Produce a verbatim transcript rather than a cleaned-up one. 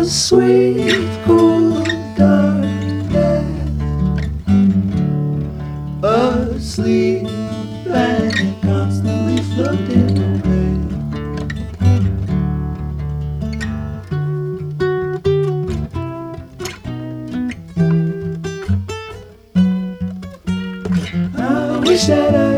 sweet, cool, dark death, asleep and constantly floating away. I wish that I